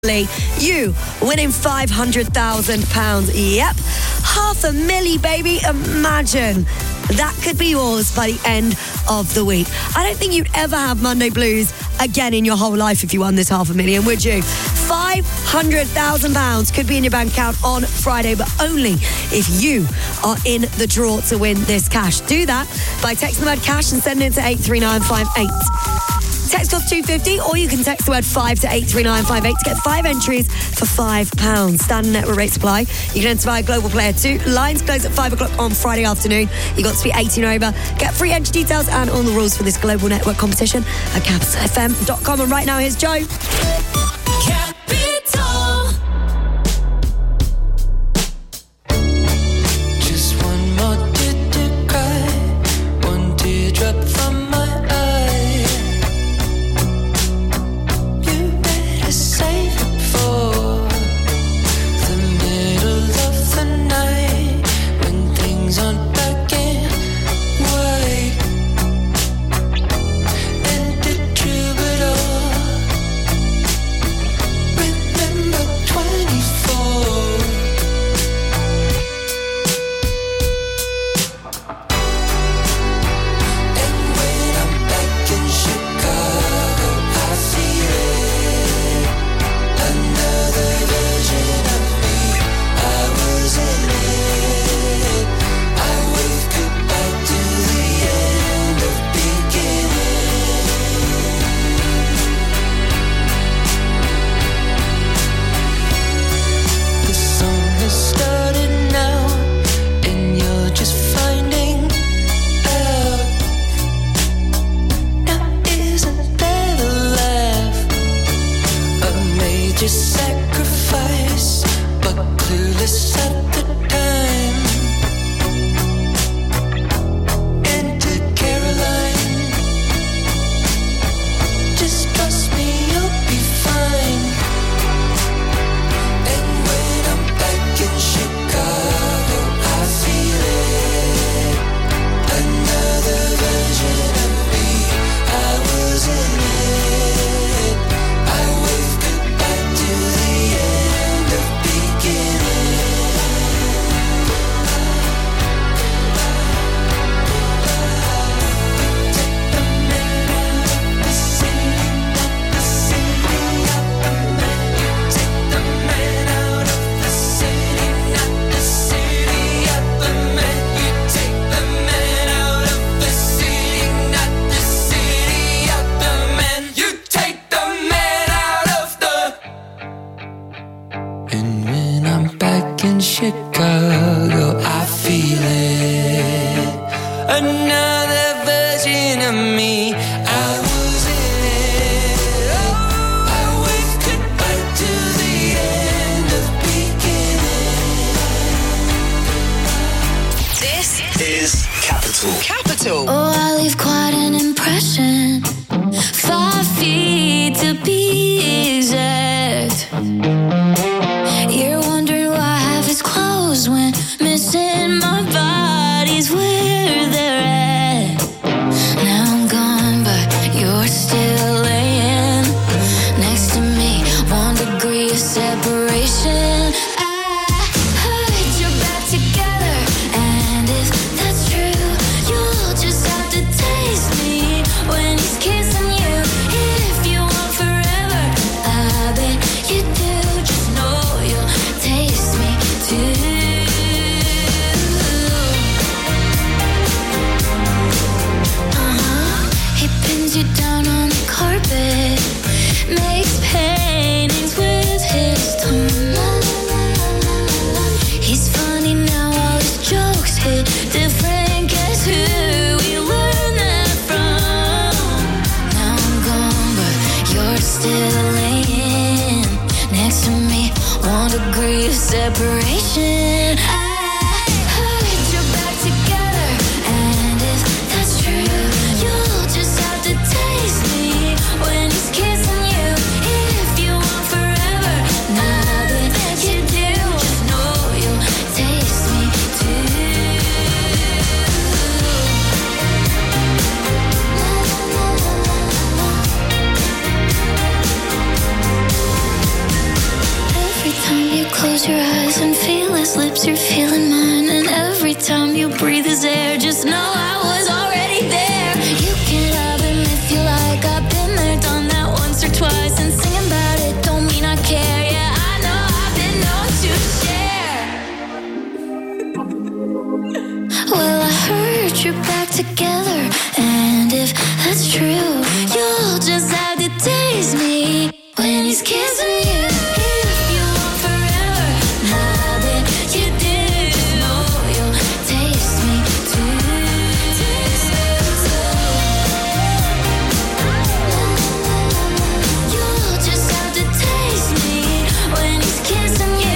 You winning £500,000. Yep, $500,000, baby. Imagine. That could be yours by the end of the week. I don't think you'd ever have Monday Blues again in your whole life if you won this $500,000, would you? £500,000 could be in your bank account on Friday, but only if you are in the draw to win this cash. Do that by texting the word cash and sending it to 83958. Text off 250, or you can text the word 5 to 83958 to get 5 entries for £5. Standard network rate supply. You can enter via Global Player 2. Lines close at 5 o'clock on Friday afternoon. You got to be 18 over. Get free entry details and all the rules for this global network competition at capitalfm.com. And right now, here's Joe. lips, you're feeling mine. And every time you breathe his air, just know I was already there. You can love him if you like. I've been there, done that once or twice. And singing about it don't mean I care. Yeah, I know I've been known to share. Well, I heard you're back together, and if that's true, you'll just have to taste me when he's kissing you. If you want forever, now that you do, you'll taste me too. You'll just have to taste me when he's kissing you.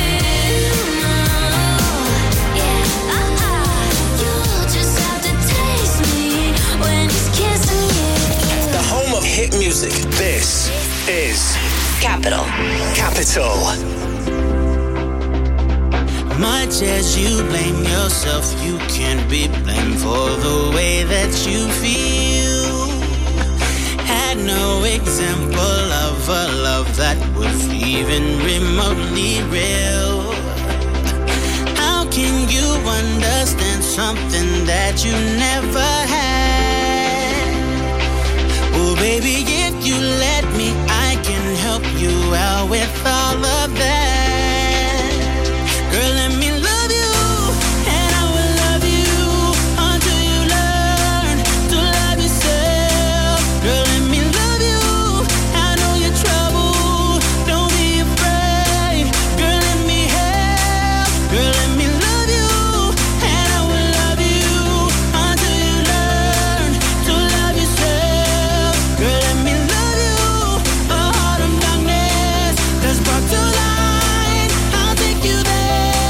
You'll just have to taste me when he's kissing you. The home of hit music. This is Capital. Much as you blame yourself, you can't be blamed for the way that you feel. Had no example of a love that was even remotely real. How can you understand something that you never had? Oh, baby, if you let me, I can help you out with all of that. Girl, let me love you, and I will love you until you learn to love yourself. Girl, let me love you, I know you're trouble, don't be afraid. Girl, let me help. Girl, let me love you, and I will love you until you learn to love yourself. Girl, let me love you, a heart of darkness that's brought to light. I'll take you there.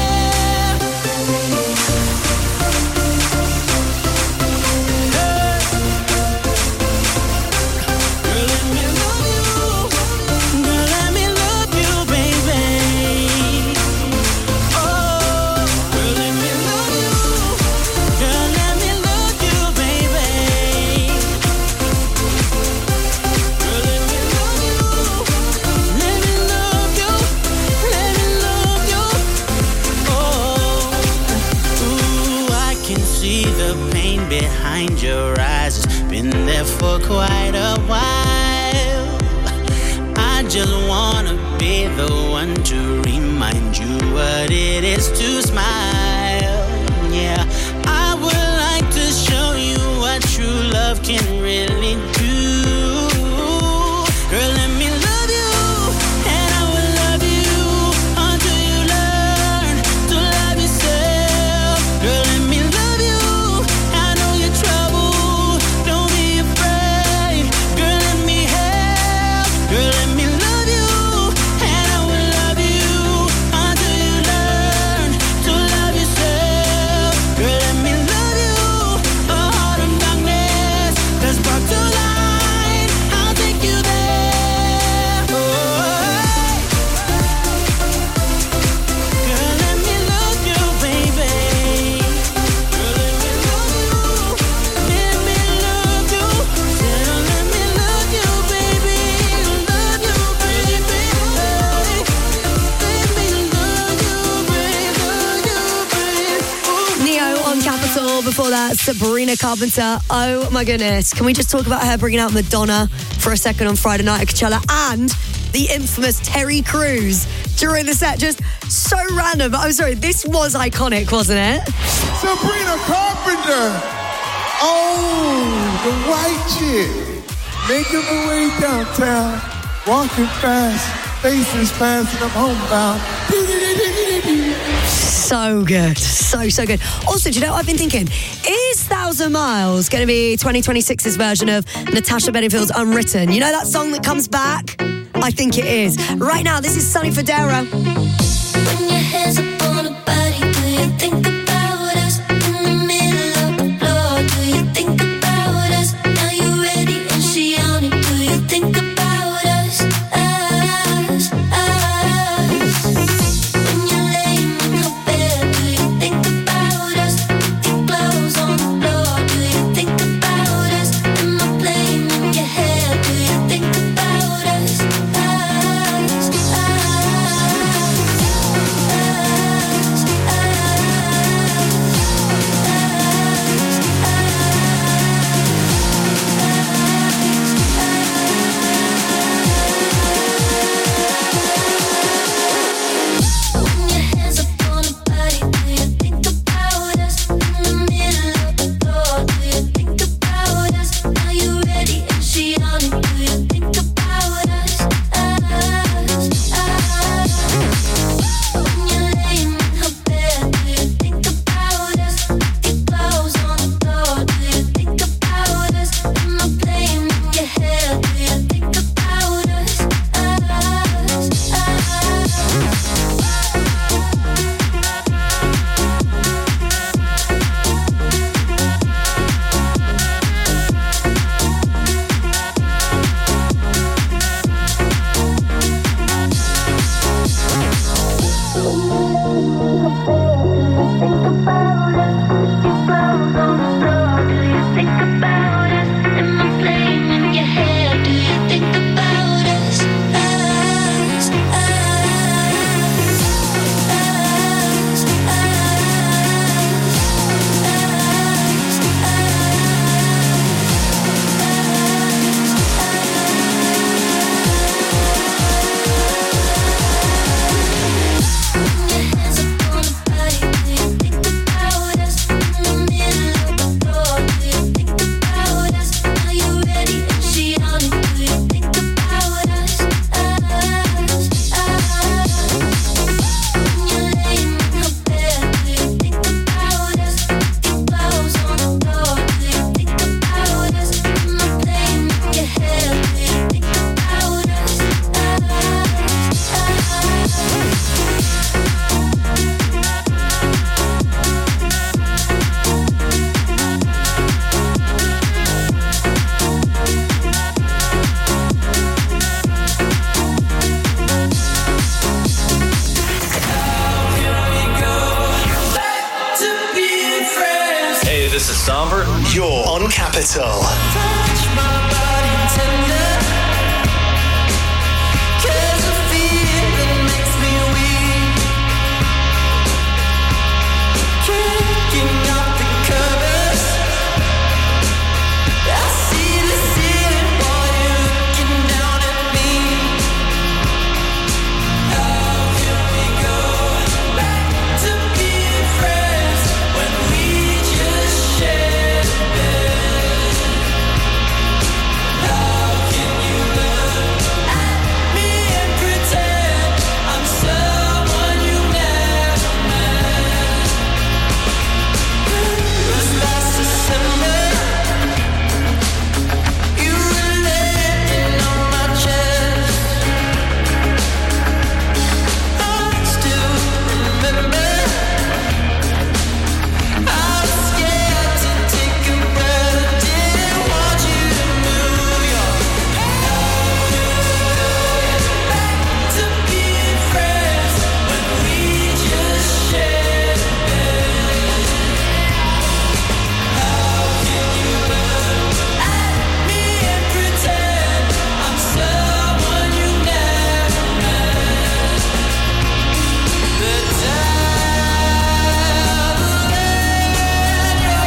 Girl, let me love you. Girl, let me love you, baby. Oh, girl, let me love you. Girl, let me love you, baby. Girl, let me love you. Let me love you. Let me love you. Oh, ooh, I can see the pain behind your eyes. It's been there for quite a while. I just wanna be the one to remind you what it is to smile. Yeah, I would like to show you what true love can really do. Girl, let me love you, and I will love you until you learn to love yourself. Girl, let me love you, I know you're trouble, don't be afraid. Girl, let me help. Girl, let me love you, and I will love you until you learn to love yourself. Girl, let me love you, a heart of darkness that's brought to light. I'll take you there. Oh, girl, let me love you, baby. Girl, let me love you. Let me love you. Said, oh, let me love you, baby. Love you, baby. Let me love you, baby. Love you, baby. Ooh. Neo on Capital. Before that, Sabrina Carpenter. Oh my goodness. Can we just talk about her bringing out Madonna for a second on Friday night at Coachella, and the infamous Terry Crews during the set? Just so random. I'm sorry, this was iconic, wasn't it? Sabrina Carpenter. Oh, the white chick. Making her way downtown. Walking fast. Faces passing up homebound. So good. So good. Also, do you know what I've been thinking? Is 1,000 Miles going to be 2026's version of Natasha Bedingfield's Unwritten? You know that song that comes back? I think it is. Right now, this is Sonny Fodera. When your hands up on a body, do you think about us? In the middle of the floor, do you think about us? Now you ready and she on it, do you think about us? When you're laying in your bed, do you think about us? Your clothes on the floor, do you think about us? Am I playing in your head, do you think about us? somber. You're on Capital. Touch my body tender, 'cause the feeling makes me weak. Kicking off the covers, I see the ceiling while you're looking down at me. How can we go back to being friends when we just shared a bed? How can you look at me and pretend I'm someone you never met? It was last December, you were laying on my chest. I still remember, I was scared to take a breath. Didn't want you to move your to being friends when we just shared a bed. How can you look at me and pretend I'm someone you never met? The devil in your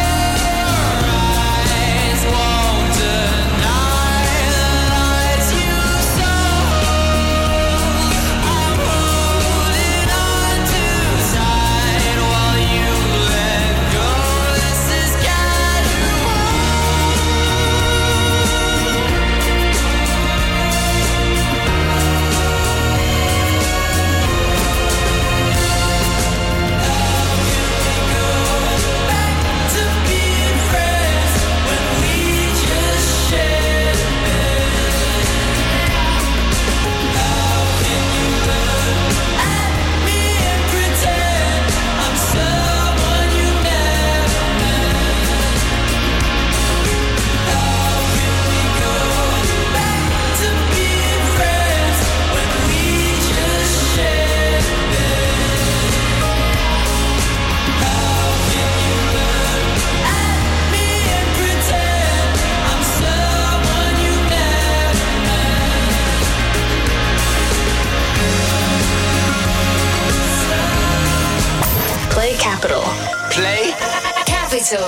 eyes won't deny the lights you saw. I'm holding on too tight while you let go. This is casual. To being friends when we just shared a bed. How can you look at me and pretend I'm someone you never met? How can we go back to being friends when we just shared a bed? How can you look at me and pretend I'm someone you never met? Play Capital. Play. Capital.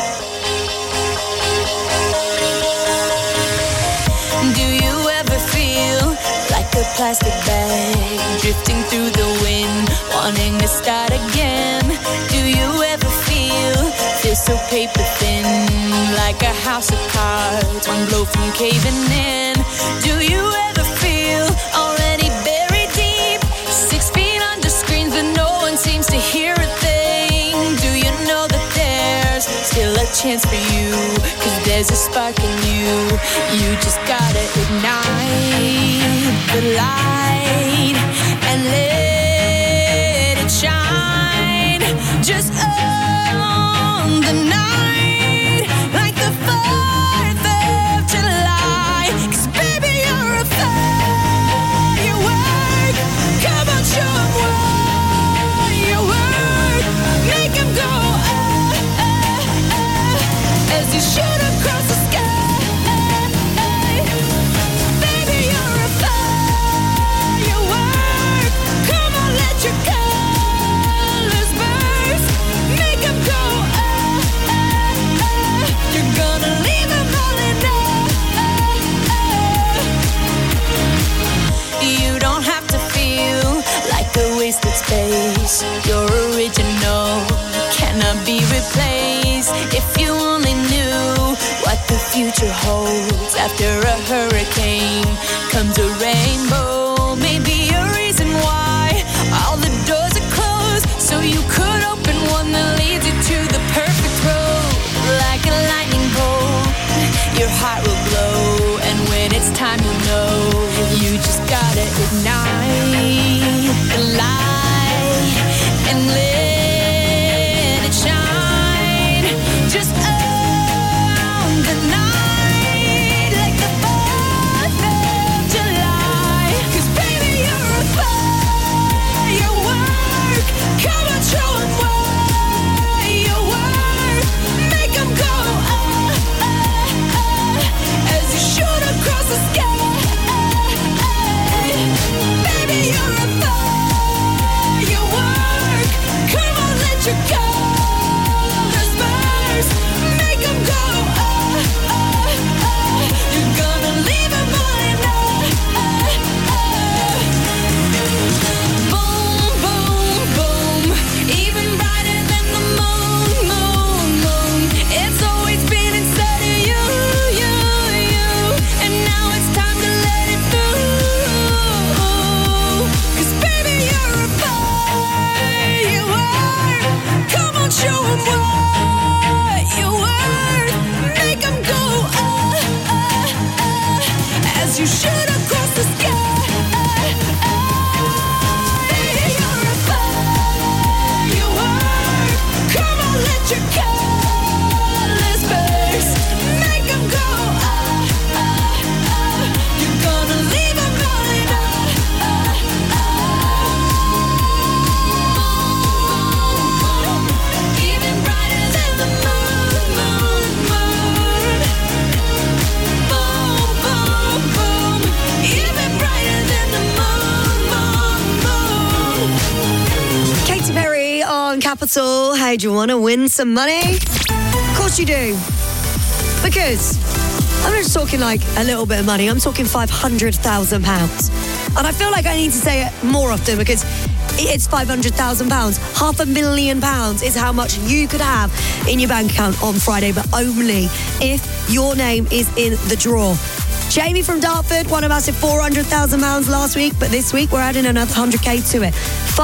Do you ever feel like a plastic bag drifting through the wind, wanting to start again? Do you ever feel so paper thin, like a house of cards, one blow from caving in? Do you ever feel already buried deep, 6 feet under screens, but no one seems to hear a thing? Do you know that there's still a chance for you? 'Cause there's a spark in you. You just gotta ignite the light and let it shine. Just own the night like the 4th of July. 'Cause baby, you're a firework. Come on, show 'em what you work. Make 'em go as you shoot across the sky. Baby, you're a firework. Come on, let your colors burst. Make 'em go You're gonna leave 'em all in You don't have to feel like a wasted space. You're original, cannot be replaced. If you only knew what the future holds. After a hurricane comes a rainbow. Maybe a reason why all the doors are closed, so you could open one that leads you to the perfect road. Like a lightning bolt, your heart will glow, and when it's time, you know you just gotta ignite the light and let it shine. Just own the night like the 4th of July. Capital. Hey, do you want to win some money? Of course you do. Because I'm not just talking like a little bit of money. I'm talking £500,000. And I feel like I need to say it more often because it's £500,000. £500,000 is how much you could have in your bank account on Friday, but only if your name is in the draw. Jamie from Dartford won a massive £400,000 last week, but this week we're adding another 100k to it.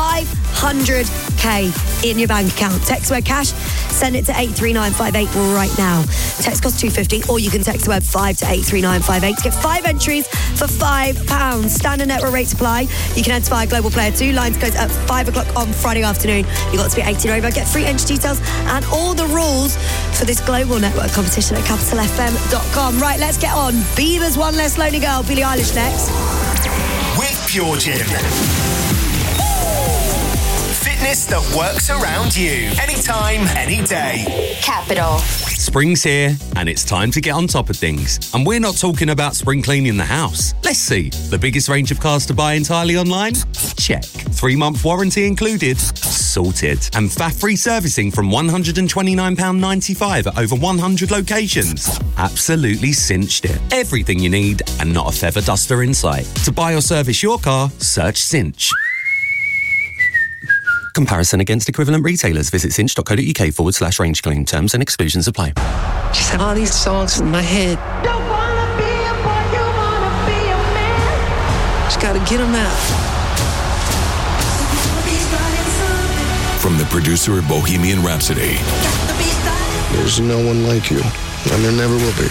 500k in your bank account. Text word cash, send it to 83958 right now. Text costs £2.50, or you can text the word 5 to 83958 to get 5 entries for £5. Standard network rates apply. You can enter via Global Player 2. Lines close at 5 o'clock on Friday afternoon. You've got to be 18 or over. Get free entry details and all the rules for this global network competition at capitalfm.com. Right, let's get on. Bieber's One Less Lonely Girl, Billie Eilish next. With Pure Gym. Fitness that works around you. Anytime, any day. Capital. Spring's here, and it's time to get on top of things. And we're not talking about spring cleaning the house. Let's see. The biggest range of cars to buy entirely online? Check. 3-month warranty included? Sorted. And VAT-free servicing from £129.95 at over 100 locations? Absolutely cinched it. Everything you need and not a feather duster in sight. To buy or service your car, search Cinch. Comparison against equivalent retailers. Visit cinch.co.uk/range claim. Terms and exclusions apply. Just have all these songs in my head. Don't wanna be a boy, you wanna be a man. Just gotta get them out. From the producer of Bohemian Rhapsody. There's no one like you, and there never will be.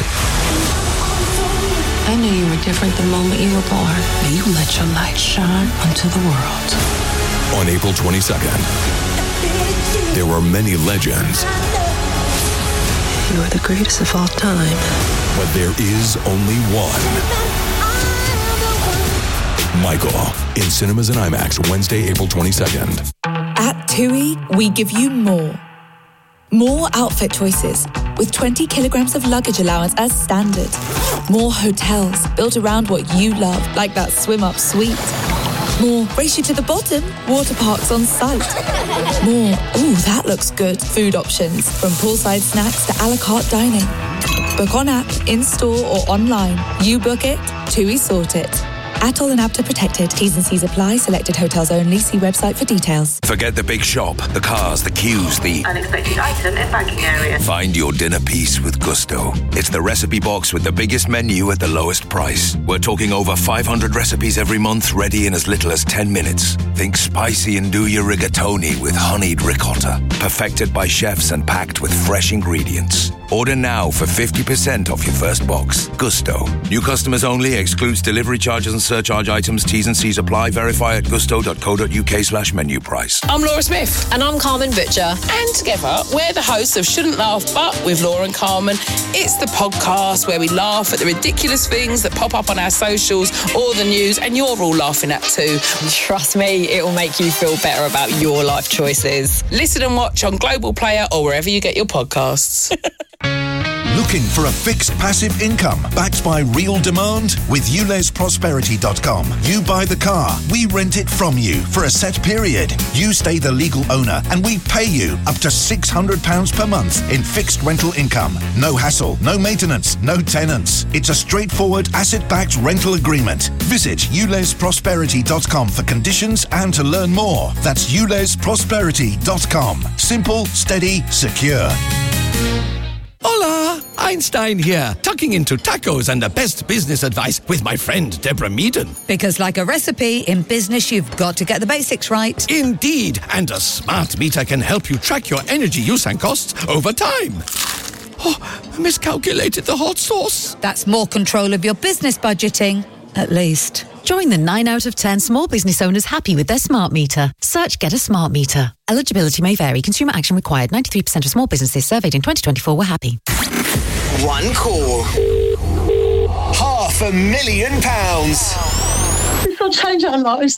I knew you were different the moment you were born. You let your light shine onto the world. On April 22nd, there were many legends. You are the greatest of all time. But there is only one. Michael, in cinemas and IMAX, Wednesday, April 22nd. At TUI, we give you more. More outfit choices, with 20 kilograms of luggage allowance as standard. More hotels built around what you love, like that swim-up suite. More race you to the bottom, water parks on site. More, ooh, that looks good, food options, from poolside snacks to a la carte dining. Book on app, in-store or online. You book it, TUI sort it. Atoll and APTA protected. T's and C's apply. Selected hotels only. See website for details. Forget the big shop, the cars, the queues, the unexpected item in banking area. Find your dinner piece with Gusto. It's the recipe box with the biggest menu at the lowest price. We're talking over 500 recipes every month, ready in as little as 10 minutes. Think spicy and do your rigatoni with honeyed ricotta. Perfected by chefs and packed with fresh ingredients. Order now for 50% off your first box. Gusto. New customers only. Excludes delivery charges and surcharge items. T's and C's apply. Verify at gusto.co.uk/menu price. I'm Laura Smith. And I'm Carmen Butcher. And together, we're the hosts of Shouldn't Laugh But with Laura and Carmen. It's the podcast where we laugh at the ridiculous things that pop up on our socials or the news, and you're all laughing at too. Trust me, it will make you feel better about your life choices. Listen and watch on Global Player or wherever you get your podcasts. Looking for a fixed passive income backed by real demand? With ULESProsperity.com, you buy the car, we rent it from you for a set period. You stay the legal owner and we pay you up to £600 per month in fixed rental income. No hassle, no maintenance, no tenants. It's a straightforward asset-backed rental agreement. Visit ULESProsperity.com for conditions and to learn more. That's ULESProsperity.com. Simple, steady, secure. Hola! Einstein here, tucking into tacos and the best business advice with my friend Deborah Meaden. Because like a recipe, in business you've got to get the basics right. Indeed, and a smart meter can help you track your energy use and costs over time. Oh, I miscalculated the hot sauce. That's more control of your business budgeting, at least. Join the 9 out of 10 small business owners happy with their smart meter. Search Get a Smart Meter. Eligibility may vary. Consumer action required. 93% of small businesses surveyed in 2024 were happy. One call. £500,000. This will change our lives.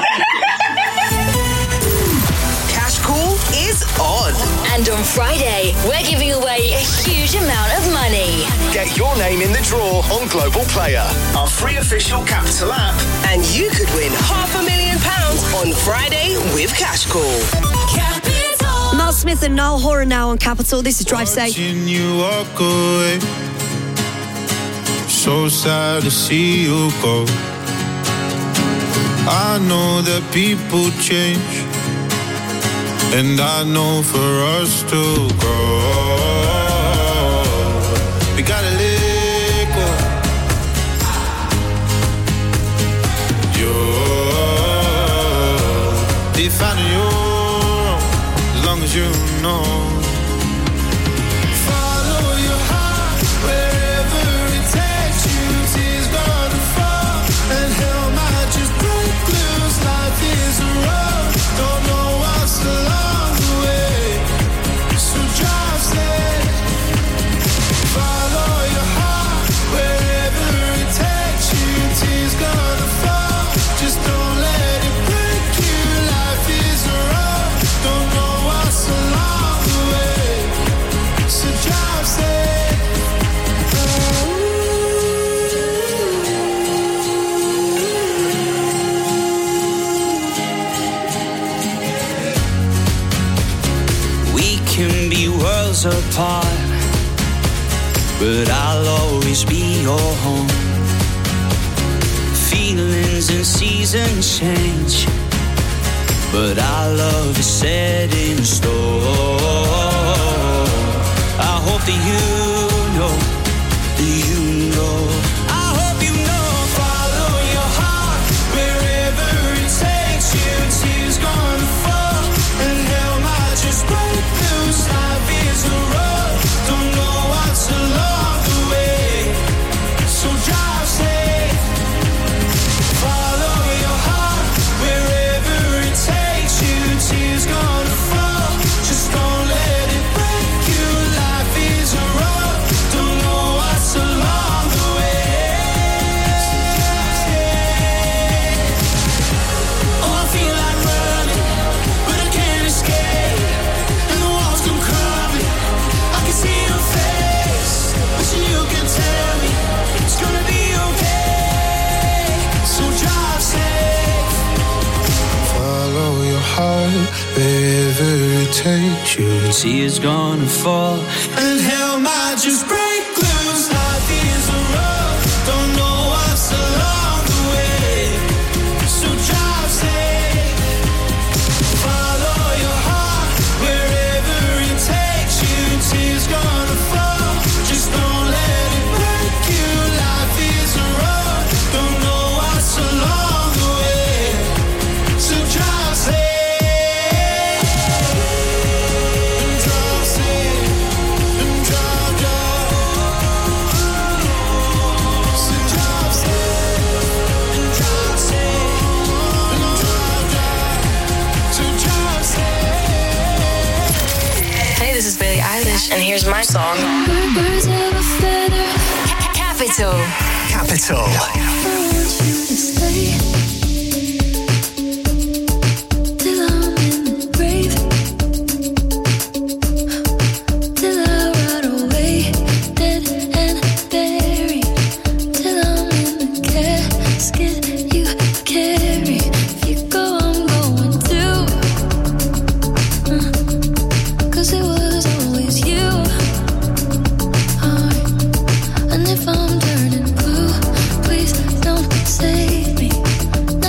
Cash call is on. And on Friday, we're giving away a huge amount of money. Get your name in the draw on Global Player, our free official Capital app, and you could win £500,000 on Friday with Cash Call. Capital. Smith and Niall Horan now on Capital. This is Drive Safe. Watching you walk away, so sad to see you go. I know that people change, and I know for us to grow, we gotta let go. You're defining your own, as long as you know. Follow your heart wherever it takes you. Tears gonna fall, and hell might just break loose. Life is a road, don't know what's along the way, so drive safe. Follow your heart wherever it takes you. Tears gonna fall, just don't let it break you. Life is a road, don't know what's along the way, so drive safe. We can be worlds apart, but I'll always be your home. Feelings and seasons change, but our love is set in stone. I hope that you know, I hope you know. Follow your heart wherever it takes you. Tears gonna fall, and hell might just break loose. Life is a road, don't know what's along the way, so drive safe. Follow your heart wherever it takes you. Tears gonna fall, just don't let it break you. Life is a road, don't know what's along the way. Oh, I feel like running, but I can't escape, and the walls come crumbling. I can see your face, wishing you can tell me it's gonna be okay, so drive safe. Follow your heart wherever it takes you. Tears gonna fall, And hell might just break loose. Life is a road, don't know what's along the way, so drive safe. Follow your heart wherever it takes you. Tears gonna fall, just don't let it break you. Life is a road, don't know what's along the way, so drive safe. And drive safe, and drive, so drive safe, and drive safe, and drive, so drive safe. Hey, this is Billie Eilish, and here's my song. Birds of a feather. Capital. Capital. I want you to stay till I'm in the grave, till I rot away, dead and buried, till I'm in the casket you carry. If you go, I'm going too, 'cause it was always you. And if I'm turning blue, please don't save me.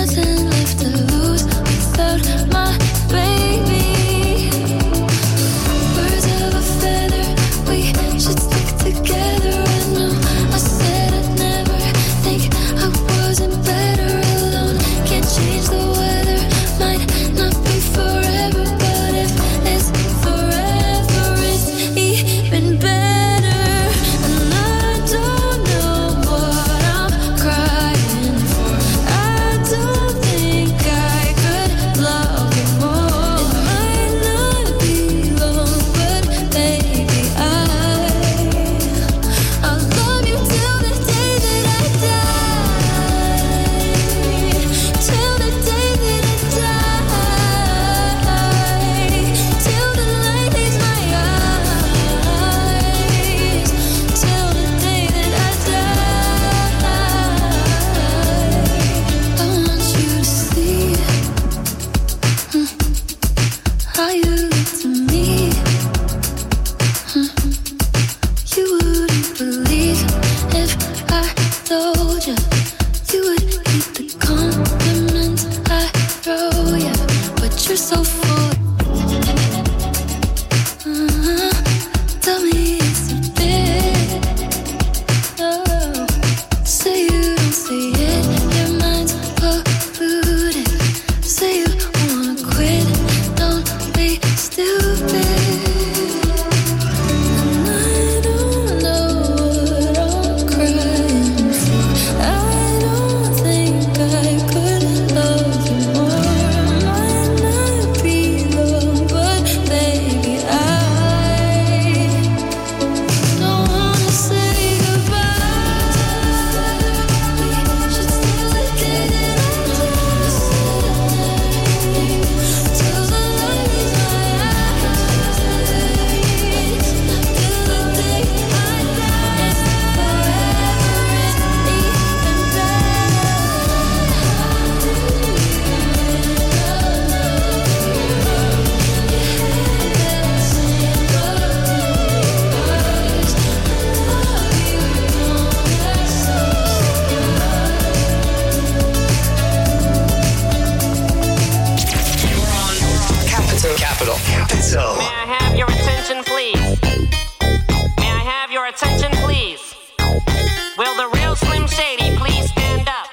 you're so full. Tell me it's a bit. Oh, say you don't see it. Your mind's polluted. Say you wanna quit. Don't be stupid. And I don't know what I'm crying for. I don't think I could love you more. Might not be love, but baby, I don't wanna say goodbye. We should still get it till the light is my eyes. Till the day I die, forever is even Capital. May I have your attention, please? May I have your attention, please? Will the real Slim Shady please stand up?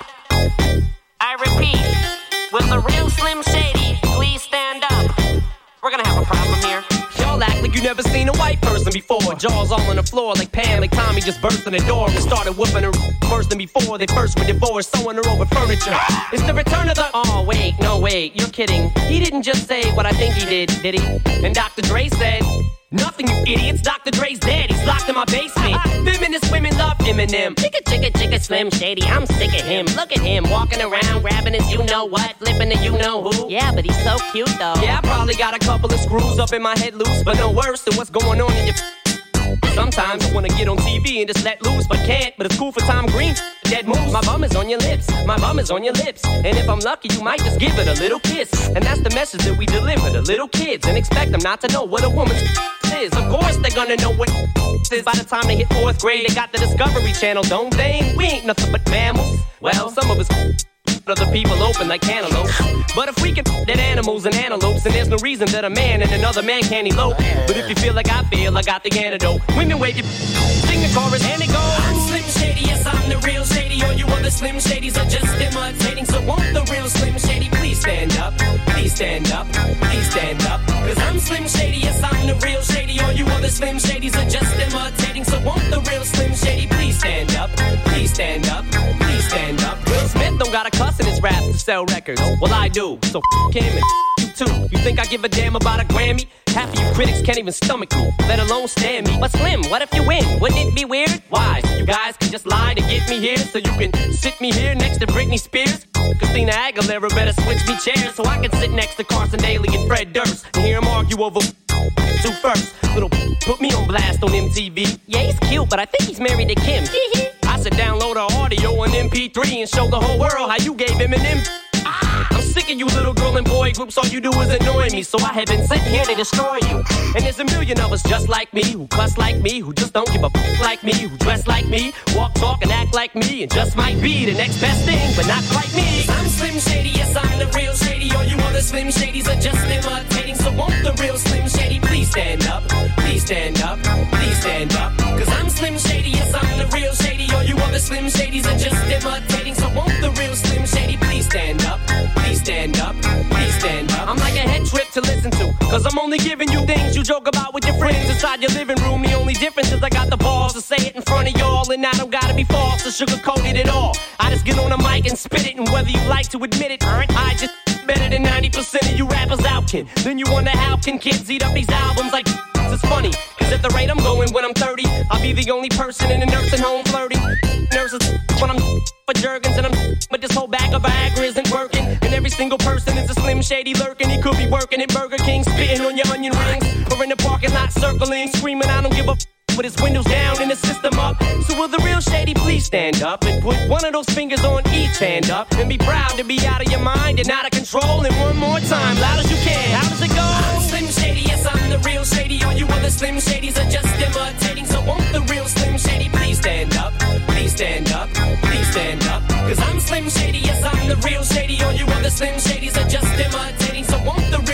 I repeat, will the real Slim Shady please stand up? We're gonna have a problem here. Y'all act like you never seen a white person before. Jaws all on the floor like Pam, like Tommy just burst in the door and started whooping her worse than before. They first were divorced, sewing her over furniture. It's the return of the... Oh, wait, no, wait, you're kidding. He didn't just say what I think he did he? And Dr. Dre said... Nothing, you idiots. Dr. Dre's dead. He's locked in my basement. Feminist women love Eminem. Chicka, Slim Shady. I'm sick of him. Look at him walking around, grabbing his you-know-what, flipping the you-know-who. Yeah, but he's so cute, though. Yeah, I probably got a couple of screws up in my head loose, but no worse than what's going on in your... Sometimes I wanna get on TV and just let loose, but can't. But it's cool for Tom Green. Dead moves. My bum is on your lips. My bum is on your lips. And if I'm lucky, you might just give it a little kiss. And that's the message that we deliver to little kids and expect them not to know what a woman's is. Of course they're gonna know what is. By the time they hit 4th grade, they got the Discovery Channel, don't they? We ain't nothing but mammals. Well, some of us other people open like cantaloupes. But if we can dead animals and antelopes, then there's no reason that a man and another man can't elope. But if you feel like I feel, I got the antidote. Women wave you, sing the chorus, and it goes. I'm Slim Shady, yes, I'm the real Shady. All you other Slim Shadys are just imitating. So won't the real Slim Shady please stand up? Please stand up, please stand up. Cause I'm Slim Shady, yes, I'm the real Shady. All you other Slim Shadys are just imitating. So won't the real Slim Shady please stand up? Please stand up, please stand up. Will Smith don't got a cuss in his raps to sell records. Well, I do, so him and you too. You think I give a damn about a Grammy? Half of you critics can't even stomach me, let alone stand me. But Slim, what if you win? Wouldn't it be weird? Why? You guys can just lie to get me here, so you can sit me here next to Britney Spears. Christina Aguilera better switch me chairs so I can sit next to Carson Daly and Fred Durst and hear them argue over two first. Little put me on blast on MTV. Yeah, he's cute, but I think he's married to Kim. I said download our audio on MP3 and show the whole world how you gave him an M. I'm sick of you little girl and boy groups, all you do is annoy me. So I have been sitting here to destroy you. And there's a million of us just like me, who cuss like me, who just don't give a like me, who dress like me, walk, talk, and act like me, and just might be the next best thing, but not quite me. I'm Slim Shady, yes, I'm the real Shady. All you other Slim Shadys are just imitating. So won't the real Slim Shady please stand up? Please stand up, please stand up. Cause I'm Slim Shady, yes, I'm the real Shady. All you other Slim Shadys are just imitating. So won't the real Slim Shady please stand up? Please stand up, please stand up. I'm like a head trip to listen to, cause I'm only giving you things you joke about with your friends inside your living room. The only difference is I got the balls to say it in front of y'all, and I don't gotta be false or sugarcoat it at all. I just get on the mic and spit it, and whether you like to admit it, I just better than 90% of you rappers out, kid. Then you wonder how can kids eat up these albums like it's funny, cause at the rate I'm going when I'm 30, I'll be the only person in a nursing home flirting. Nurses when I'm for Jergens, and I'm but this whole bag of Viagra isn't working. And every single person is a Slim Shady lurking. He could be working at Burger King, spitting on your onion rings, or in the parking lot circling, screaming I don't give a with his windows down and his system up. So will the real Shady please stand up and put one of those fingers on each hand up and be proud to be out of your mind and out of control. And one more time, loud as you can. How does it go? I'm Slim Shady, yes, I'm the real Shady. All you other Slim Shadys are just imitating. So won't the real Slim Shady please stand up? Please stand up, please stand up. Cause I'm Slim Shady, yes, I'm the real Shady. All you other Slim Shadys are just imitating. So won't the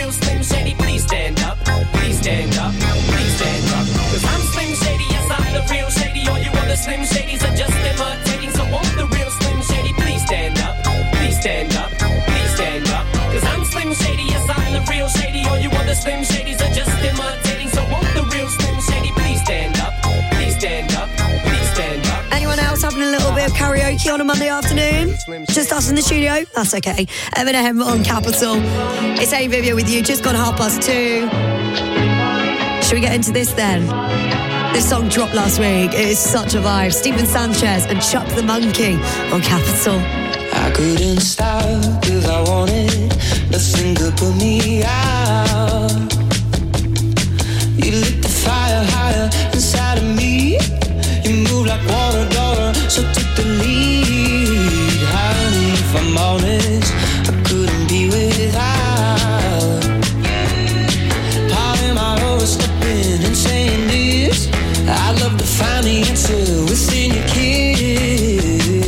Slim Shadys are just imitating. So won't the real Slim Shady please stand up? Please stand up. Please stand up. Anyone else having a little bit of karaoke on a Monday afternoon? Just us in the studio? That's okay. Eminem on Capital. It's Amy Vivia with you. Just gone 2:30. Should we get into this then? This song dropped last week. It is such a vibe. Stephen Sanchez and Chuck the Monkey on Capital. I couldn't stop if I wanted. Nothing could put me out. You lit the fire higher inside of me. You move like water, daughter, so take the lead. Honey, if I'm honest, I couldn't be without. How am I overstepping and saying this? I'd love to find the answer within your kiss.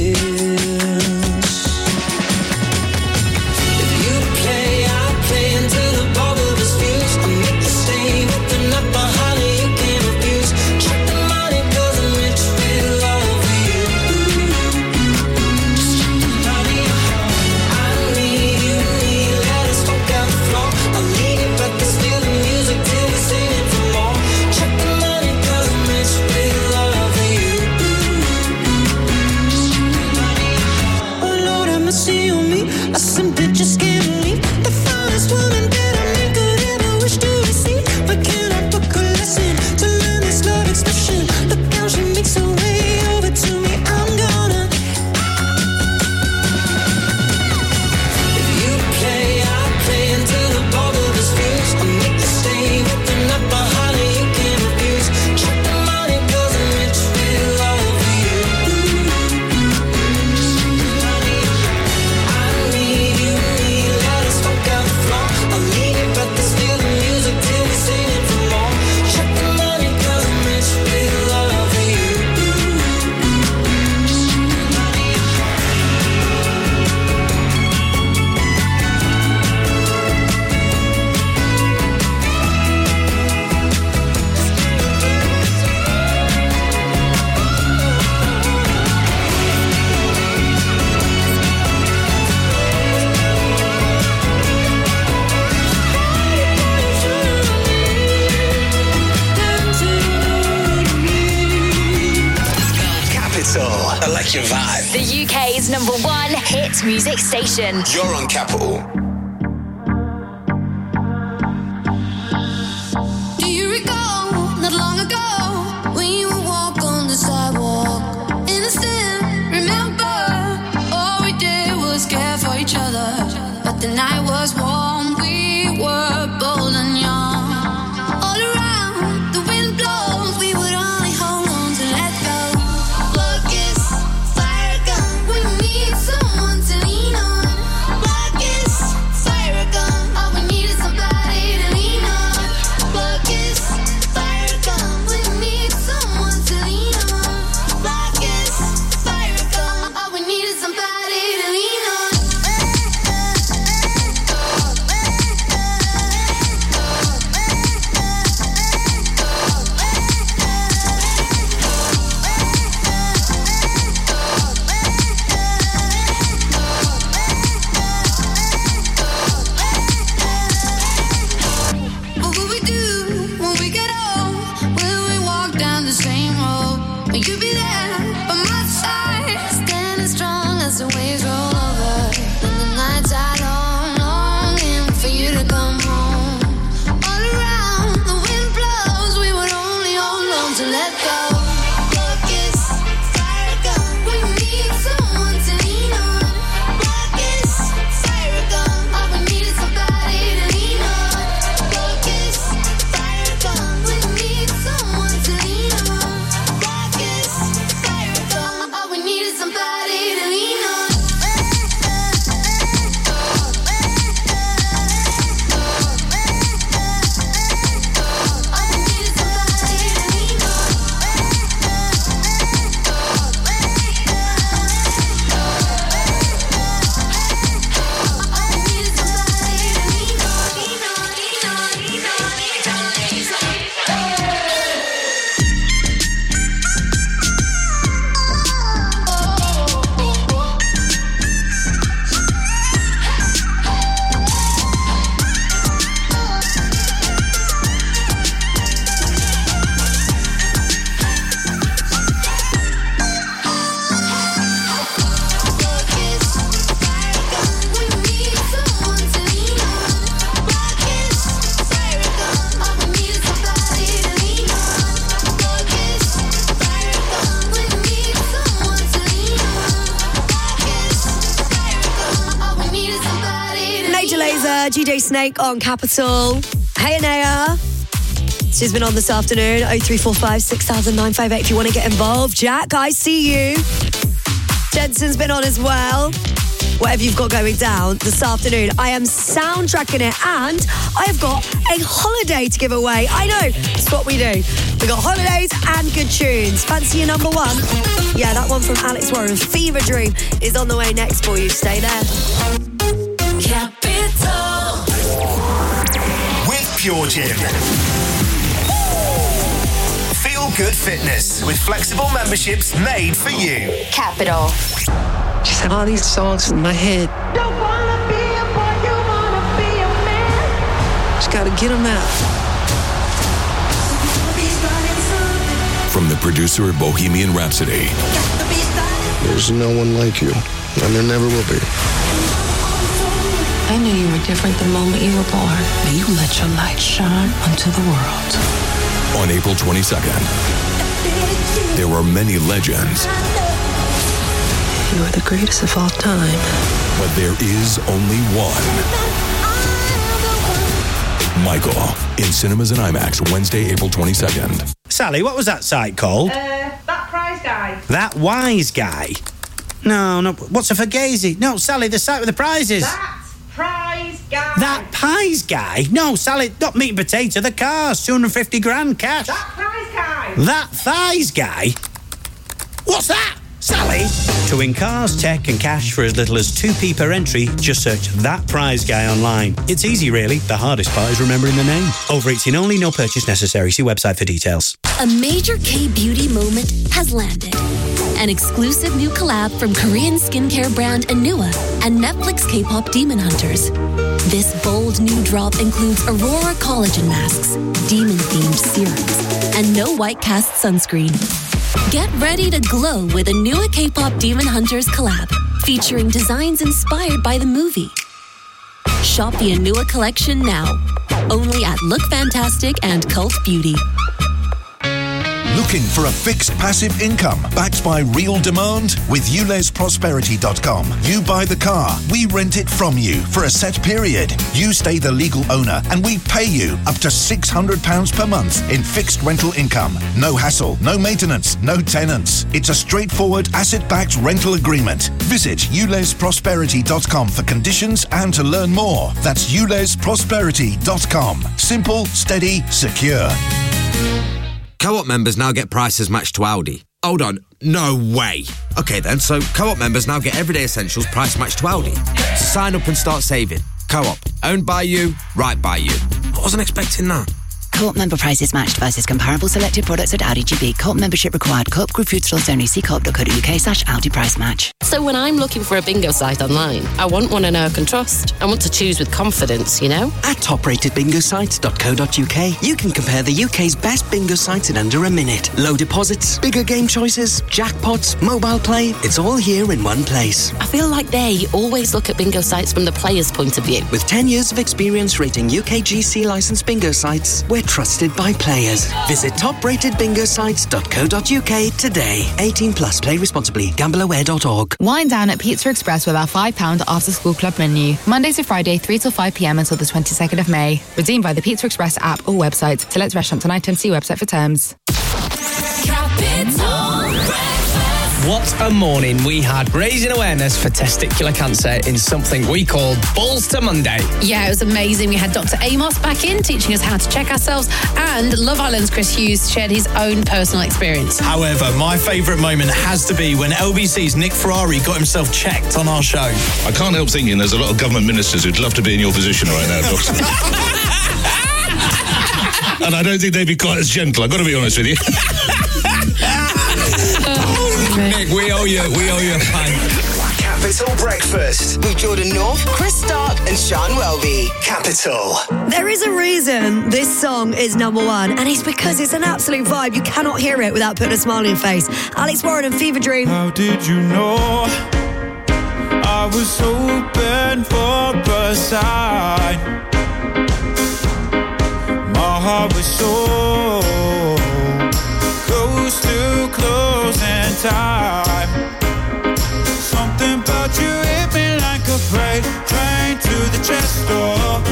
If you play, I'll play until the ball of us fuse. I'll make the same, open up a honey you can't refuse. Check the money, cause I'm rich with love for you. Just check the money. I need you, need, let us fuck out the floor. I'll leave it, but there's still the music till we sing it for more. Check the money, cause I'm rich with love for you. Oh Lord, have mercy on me. I simply just can't believe the finest woman that a man could ever wish to receive. But can I book a lesson to learn this love expression? Look how she makes her way over to me. I'm gonna. If you play, I'll play until the ball of us fuse. I'll make the same, open up a honey you can't refuse. Check the money, cause I'm rich with love for you. I need you, need, let us fuck out the floor. I'll leave it, but there's still the music till we sing it for more. Check the money, cause I'm rich with love for you. Capital. I like your vibe. The UK's #1 hit music station. You're on Capital. Do you recall not long ago when you would walk on the sidewalk? Innocent, remember? All we did was care for each other. But the night was warm, we were bold and young. All around, the wind blows, we would only hold on to let go. Look, it's fire gun, we need someone to lean on. Look, it's fire gun, all we need is somebody to lean on. Look, it's fire gun, we need someone to lean on. Look, it's fire gun, all we need is somebody to lean on. What will we do when we get old? Will we walk down the same road? Will you be there by my side, standing strong as the waves roll over? And the nights are long, longing for you to come home. All around, the wind blows, we would only hold on to let go. Look, it's fire gun, we need someone to lean on. Look, it's fire gun, all we need is somebody to lean on. Look, it's fire gun, we need someone to lean on. Look, it's GJ Snake on Capital. Hey, Anaya. She's been on this afternoon. 0345 6958 if you want to get involved. Jack, I see you. Jensen's been on as well. Whatever you've got going down this afternoon, I am soundtracking it, and I have got a holiday to give away. I know, it's what we do. We got holidays and good tunes. Fancy your number one? Yeah, that one from Alex Warren, Fever Dream, is on the way next for you. Stay there. Capital. With Pure Gym. Feel good fitness with flexible memberships made for you. Capital. Just have all these songs in my head. Don't wanna be a boy, you wanna be a man. Just gotta get them out. From the producer of Bohemian Rhapsody. There's no one like you, and there never will be. I knew you were different the moment you were born. But you let your light shine onto the world. On April 22nd, there were many legends. You are the greatest of all time. But there is only one. Michael, in cinemas and IMAX, Wednesday, April 22nd. Sally, what was that site called? That prize guy. That Wise Guy. No, what's a Fugazi? No, Sally, the site with the prizes. That prize guy. That Pies Guy? No, Sally, not meat and potato, the cars, 250 grand cash. That prize guy. That Thighs Guy? What's that? Sally? To win cars, tech and cash for as little as 2p per entry, just search That Prize Guy online. It's easy, really. The hardest part is remembering the name. Over 18 only, no purchase necessary. See website for details. A major K-beauty moment has landed. An exclusive new collab from Korean skincare brand Anua and Netflix K-pop Demon Hunters. This bold new drop includes Aurora collagen masks, demon-themed serums, and no white cast sunscreen. Get ready to glow with Anua K-pop Demon Hunters collab, featuring designs inspired by the movie. Shop the Anua collection now, only at Look Fantastic and Cult Beauty. Looking for a fixed passive income backed by real demand? With ULEZProsperity.com, you buy the car, we rent it from you for a set period. You stay the legal owner and we pay you up to £600 per month in fixed rental income. No hassle, no maintenance, no tenants. It's a straightforward asset-backed rental agreement. Visit ULEZProsperity.com for conditions and to learn more. That's ULEZProsperity.com. Simple, steady, secure. Co-op members now get prices matched to Aldi. Hold on, no way. Okay then, so Co-op members now get everyday essentials price matched to Aldi. So sign up and start saving. Co-op, owned by you, right by you. I wasn't expecting that. Co-op member prices matched versus comparable selected products at Aldi GB. Co-op membership required. Co-op group food stores only. See co-op.co.uk/Aldi price match. So when I'm looking for a bingo site online, I want one I know I can trust. I want to choose with confidence, you know? At topratedbingosites.co.uk, you can compare the UK's best bingo sites in under a minute. Low deposits, bigger game choices, jackpots, mobile play. It's all here in one place. I feel like they always look at bingo sites from the player's point of view. With 10 years of experience rating UK GC licensed bingo sites, we're trusted by players. Visit topratedbingosites.co.uk today. 18 plus. Play responsibly. Gambleaware.org. Wine down at Pizza Express with our £5 after school club menu. Monday to Friday, 3 till 5 p.m. until the 22nd of May. Redeemed by the Pizza Express app or website. Select restaurant tonight and see website for terms. What a morning. We had raising awareness for testicular cancer in something we called Balls to Monday. Yeah, it was amazing. We had Dr. Amos back in teaching us how to check ourselves, and Love Island's Chris Hughes shared his own personal experience. However, my favourite moment has to be when LBC's Nick Ferrari got himself checked on our show. I can't help thinking there's a lot of government ministers who'd love to be in your position right now, Doctor. And I don't think they'd be quite as gentle, I've got to be honest with you. Nick, we owe you a pint. Capital Breakfast with Jordan North, Chris Stark and Sean Welby. Capital. There is a reason this song is number one, and it's because it's an absolute vibe. You cannot hear it without putting a smile on your face. Alex Warren and Fever Dream. How did you know I was open for a sign? My heart was so close to closing time. Something about you hit me like a freight train to the chest door.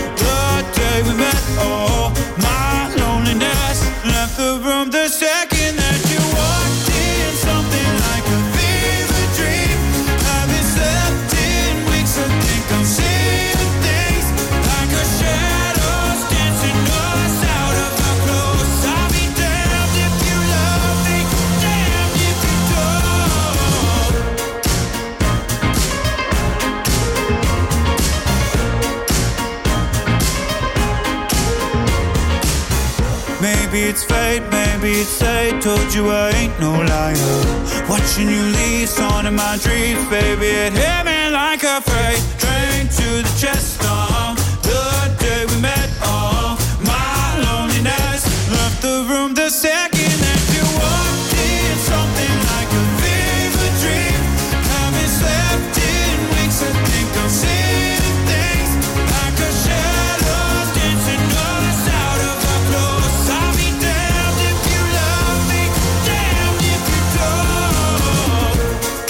maybe it's fate, maybe it's fate. Told you I ain't no liar. Watching you leave, song in my dreams, baby. It hit me like a freight train to the chest. The day we met, my loneliness left the room the second that you walked in. Something like a fever dream. Haven't slept in weeks. I think I'm seeing things like a shadow dancing us out of our clothes. I'll be damned if you love me, damned if you don't.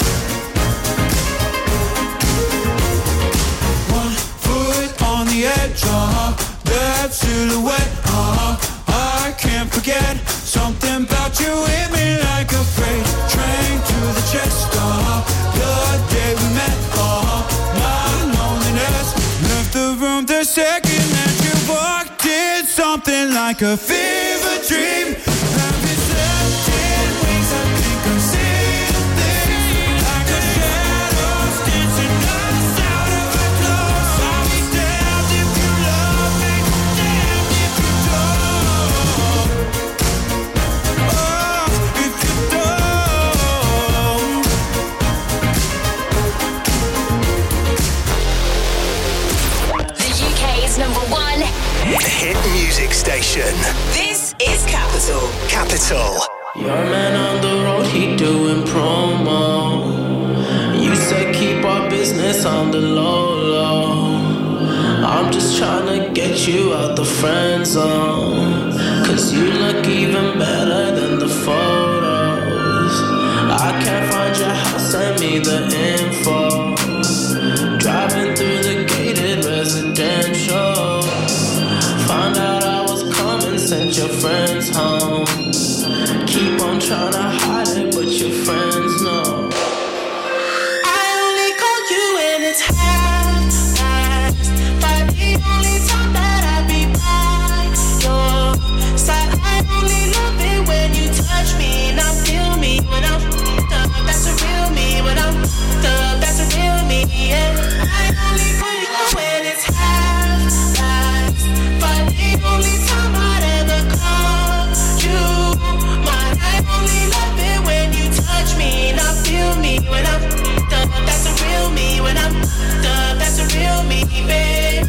One foot on the edge, that silhouette, I can't forget. Something about you hit me like a freight train to the chest. The day we met, my loneliness left the room the second that you walked in. Something like a fever dream. Haven't slept in weeks. I think I'm seeing things like a shadows dancing us out of our clothes. I'll be damned if you love me, damned if you don't. Oh, if you don't. The UK's #1 hit music station. This is Capital. Capital. Your man on the road, he doing promo. You said keep our business on the low, low. I'm just trying to get you out the friend zone. Cause you look even better than the photos. I can't find your house, send me the info. Driving through the gated residential. Found out I was coming, sent your friends home. Keep on trying to hide it, but your friends know. I only call you when it's half-past, but the only time that I be by your side. I only love it when you touch me. Now feel me when I'm up. That's a real me. When I'm up, that's a real me. Yeah. I only call you when it's half-past, but the only time I'd ever call you mine. I only love it when you touch me. Now feel me when I'm up. That's a real me. When I'm up, that's a real me, babe.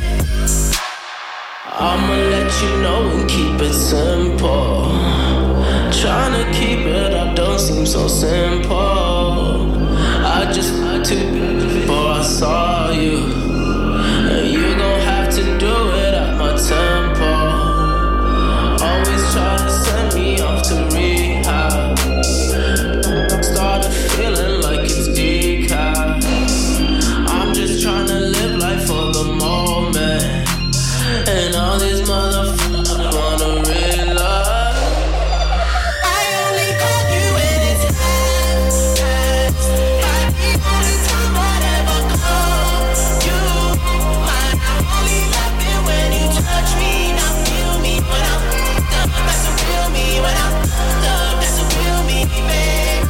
I'ma let you know and keep it simple. Trying to keep it up don't seem so simple. I just had to before I saw you. And you gon' have to do it at my tempo. Always try to send me off to rehab. Started feeling like it's decaf. I'm just trying to live life for the moment. And all these motherfuckers wanna realize I only call you when it's half-past. Like the only time I'd ever call you mine. I only love it when you touch me. Now feel me when I'm up. That's a real me. When I'm up, that's a real me, babe.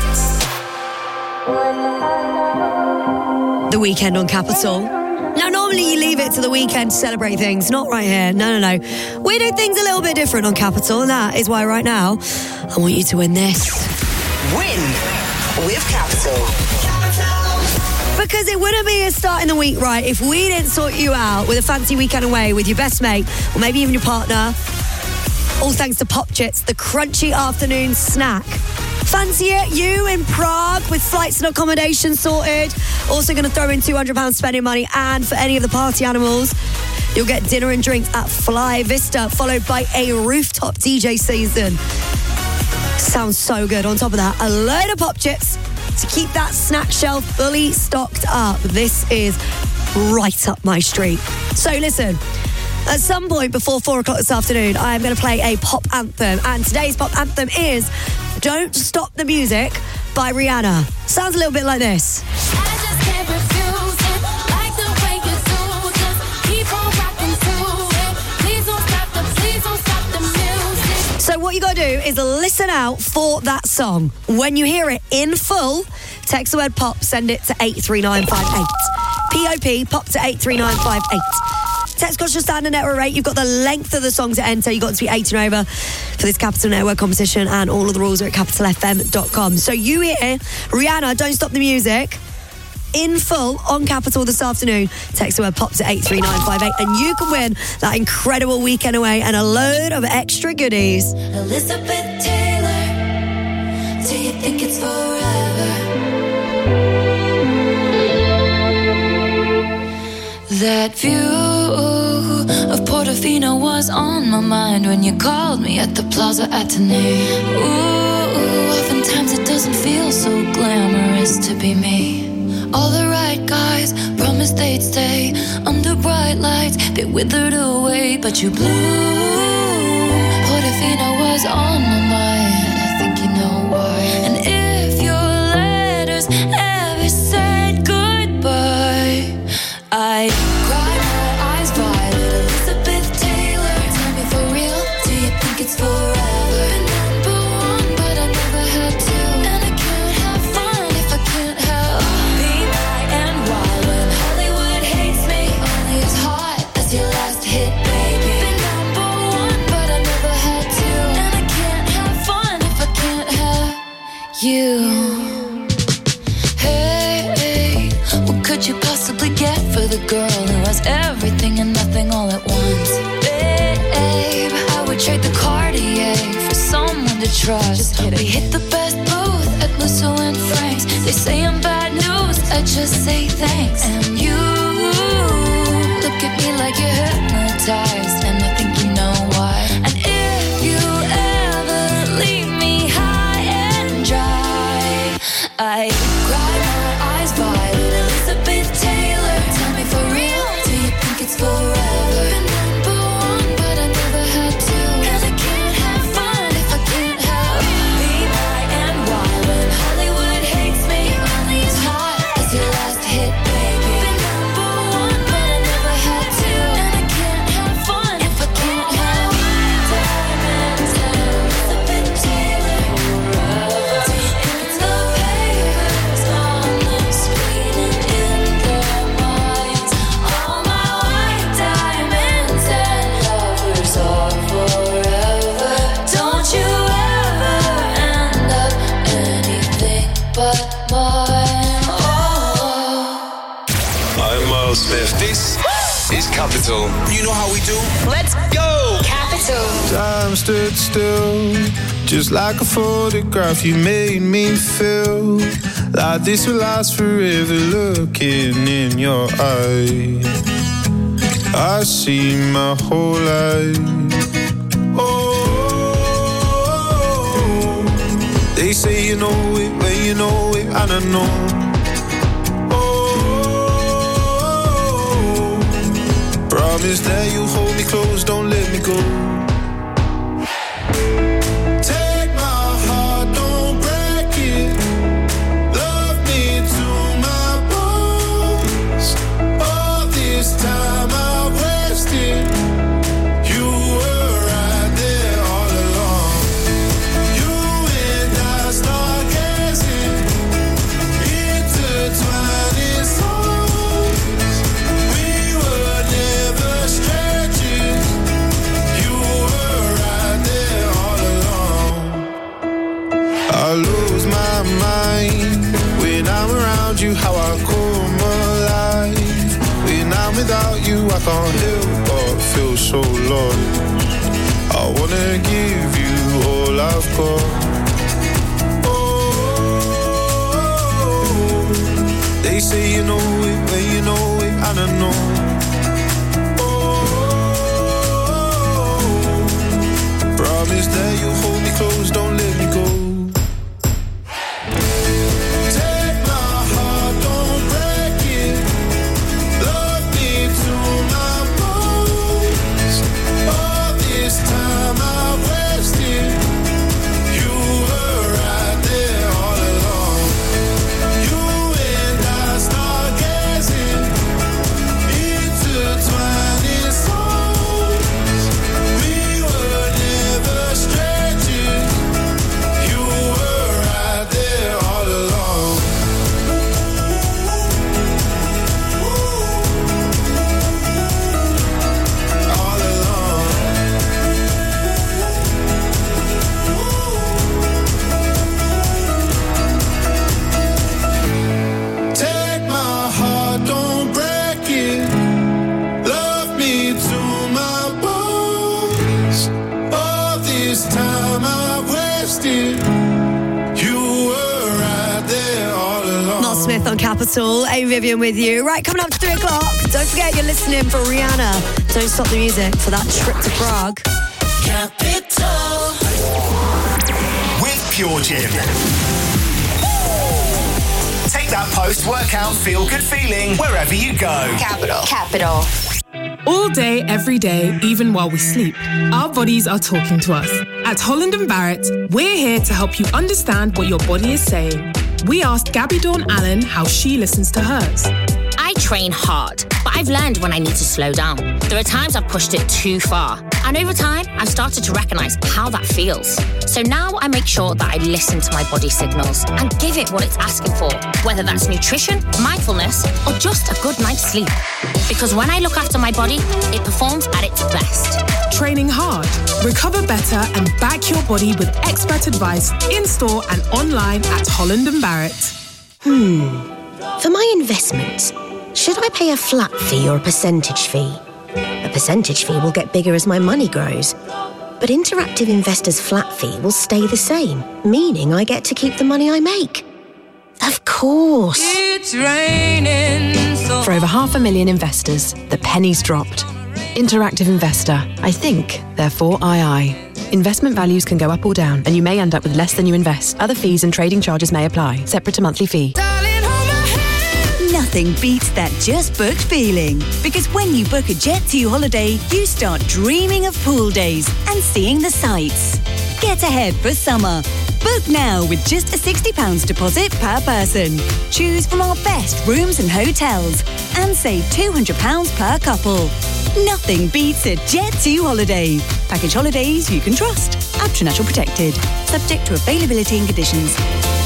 The Weekend on Capital. Now, normally you leave it to the weekend to celebrate things. Not right here. No. We do things a little bit different on Capital, and that is why right now I want you to win this. Win with Capital. Because it wouldn't be a start in the week right if we didn't sort you out with a fancy weekend away with your best mate or maybe even your partner. All thanks to Pop Chits, the crunchy afternoon snack. Fancy it? You in Prague with flights and accommodation sorted. Also going to throw in £200 spending money, and for any of the party animals, you'll get dinner and drinks at Fly Vista, followed by a rooftop DJ season. Sounds so good. On top of that, a load of Pop Chips to keep that snack shelf fully stocked up. This is right up my street. So listen, at some point before 4 o'clock this afternoon, I am going to play a pop anthem. And today's pop anthem is Don't Stop the Music by Rihanna. Sounds a little bit like this. So what you got to do is listen out for that song. When you hear it in full, text the word pop, send it to 83958. POP, pop to 83958. Text costs your standard network rate. You've got the length of the song to enter. You've got to be 18 over for this Capital Network competition, and all of the rules are at capitalfm.com. So you hear Rihanna, Don't Stop the Music, in full on Capital this afternoon. Text the word POP to 83958 and you can win that incredible weekend away and a load of extra goodies. Elizabeth Taylor, do you think it's forever? That view of Portofino was on my mind when you called me at the Plaza Athénée. Ooh, oftentimes it doesn't feel so glamorous to be me. All the right guys promised they'd stay under bright lights. They withered away, but you blew. Portofino was on my mind. I think you know why. And if your letters ever said goodbye, I cried my eyes violet. Elizabeth Taylor, tell me for real, do you think it's forever? Been number one, but I never had to. And I can't have fun if I can't have. Be my and wild when Hollywood hates me. Only as hot as your last hit, baby. Been number one, but I never had to. And I can't have fun if I can't have you. Could you possibly get for the girl who has everything and nothing all at once? Babe, I would trade the Cartier for someone to trust. We hit the best booth at Musso and Frank's. They say I'm bad news, I just say thanks. And you look at me like you're hypnotized, and I think you know why. And if you ever leave me high and dry, I cry my eyes violet. Elizabeth Taylor, tell me for real, do you think it's forever? Been number one, but I never had to. And I can't have fun if I can't have. Be my and wild when Hollywood hates me. Only as hot as your last hit, baby. Been number one, but I never had to. And I can't have fun if I can't have. Diamonds and Elizabeth Taylor forever. It's the papers on the screen and in their minds. All my white diamonds and lovers are forever. Don't you ever end up anything but mine. Oh. I'm Miles Smith. This is Capital. You know how we do. Let's go! Capital. Time stood still, just like a photograph. You made me feel like this will last forever. Looking in your eyes, I see my whole life. Oh, they say you know it, well you know it, and I know. Promise that you hold me close, don't let me go. Take my heart, don't break it. Love me to my bones. All this time I wasted. You were right there all along. You and I start gazing, intertwining souls. We were never strangers. You were right there all along. I lose my mind when I'm around you. How I come alive when I'm without you. I can't help but feel so lost. I wanna give you all I've got. Oh, they say you know it, well you know it, and I know. Promise that you'll hold me close, don't let me go. Take my heart, don't break it. Love me to my bones. All this time I wasted. You were right there all along. You and I start gazing did. You were right there all along. Mark Smith on Capital. A Vivian with you. Right, coming up to 3 o'clock. Don't forget you're listening for Rihanna. Don't stop the music for that trip to Prague. Capital. With Pure Gym. Take that post-workout feel-good feeling wherever you go. Capital. All day, every day, even while we sleep, our bodies are talking to us. At Holland & Barrett, we're here to help you understand what your body is saying. We asked Gabby Dawn Allen how she listens to hers. I train hard, but I've learned when I need to slow down. There are times I've pushed it too far. And over time, I've started to recognise how that feels. So now I make sure that I listen to my body signals and give it what it's asking for, whether that's nutrition, mindfulness, or just a good night's sleep. Because when I look after my body, it performs at its best. Training hard, recover better, and back your body with expert advice in-store and online at Holland & Barrett. For my investments, should I pay a flat fee or a percentage fee? A percentage fee will get bigger as my money grows. But Interactive Investor's flat fee will stay the same, meaning I get to keep the money I make. Of course. It's raining. For over 500,000 investors, the penny's dropped. Interactive Investor. I think, therefore I. Investment values can go up or down, and you may end up with less than you invest. Other fees and trading charges may apply. Separate to monthly fee. Nothing beats that just booked feeling. Because when you book a Jet2 holiday, you start dreaming of pool days and seeing the sights. Get ahead for summer. Book now with just a £60 deposit per person. Choose from our best rooms and hotels and save £200 per couple. Nothing beats a Jet2 holiday. Package holidays you can trust. International protected. Subject to availability and conditions.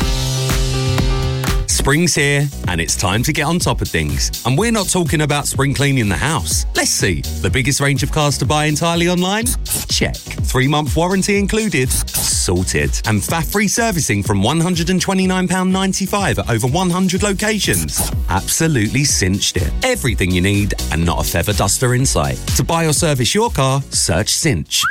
Spring's here, and it's time to get on top of things. And we're not talking about spring cleaning the house. Let's see. The biggest range of cars to buy entirely online? Check. 3-month warranty included? Sorted. And VAT-free servicing from £129.95 at over 100 locations? Absolutely cinched it. Everything you need and not a feather duster in sight. To buy or service your car, search Cinch.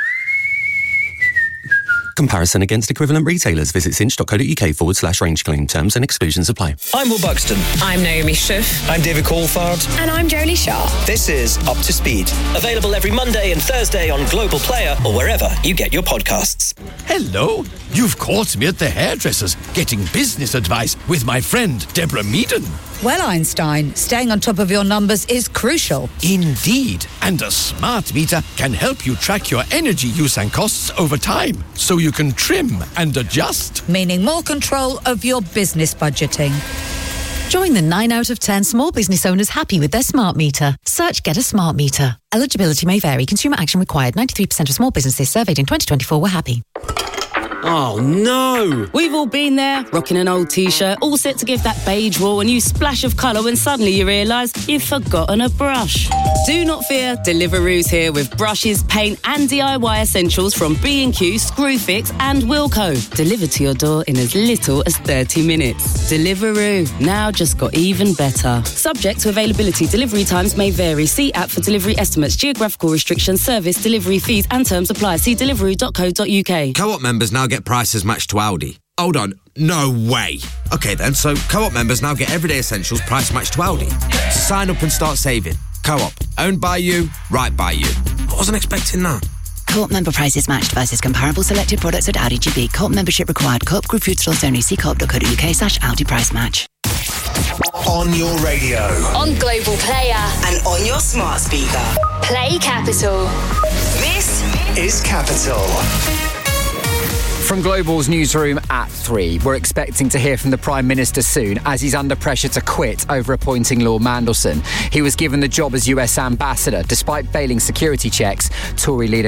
Comparison against equivalent retailers. Visit cinch.co.uk/range claim. Terms and exclusions apply. I'm Will Buxton. I'm Naomi Schiff. I'm David Coulthard. And I'm Jolie Shaw. This is Up to Speed. Available every Monday and Thursday on Global Player or wherever you get your podcasts. Hello. You've caught me at the hairdresser's getting business advice with my friend Deborah Meaden. Well, Einstein, staying on top of your numbers is crucial. Indeed. And a smart meter can help you track your energy use and costs over time, so you can trim and adjust. Meaning more control of your business budgeting. Join the 9 out of 10 small business owners happy with their smart meter. Search Get a Smart Meter. Eligibility may vary. Consumer action required. 93% of small businesses surveyed in 2024 were happy. Oh no! We've all been there, rocking an old t-shirt, all set to give that beige wall a new splash of colour when suddenly you realise you've forgotten a brush. Do not fear, Deliveroo's here with brushes, paint and DIY essentials from B&Q, Screwfix and Wilko. Delivered to your door in as little as 30 minutes. Deliveroo, now just got even better. Subject to availability, delivery times may vary. See app for delivery estimates, geographical restrictions, service, delivery fees and terms apply. See deliveroo.co.uk. Co-op members now get prices matched to Aldi. Hold on, no way. Okay then, so Co-op members now get everyday essentials price matched to Aldi. So sign up and start saving. Co-op, owned by you, right by you. I wasn't expecting that. Co-op member prices matched versus comparable selected products at Audi GB. Co-op membership required. Co-op Group Food Stores only. See co-op.co.uk/Aldi price match. On your radio. On Global Player. And on your smart speaker. Play Capital. This is Capital. From Global's newsroom at 3, we're expecting to hear from the Prime Minister soon as he's under pressure to quit over appointing Lord Mandelson. He was given the job as US Ambassador despite failing security checks. Tory leader